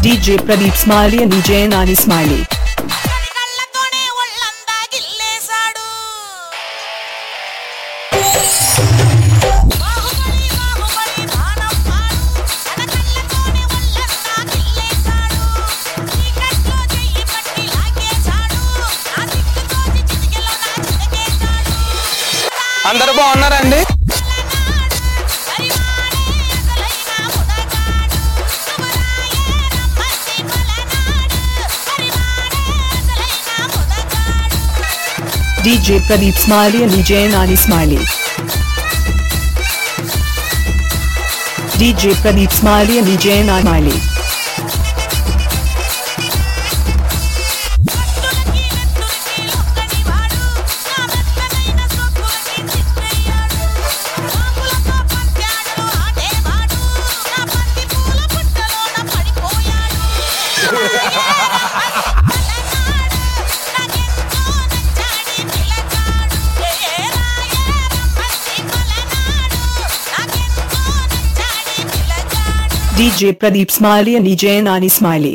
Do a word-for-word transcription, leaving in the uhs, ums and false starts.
D J Pradeep Smiley and D J Nani Smiley. అందరూ బాగున్నారండి? D J Pradeep Smiley and D J Nani Smiley. D J Pradeep Smiley and D J Nani Smiley. D J Pradeep Smiley and D J Nani Smiley.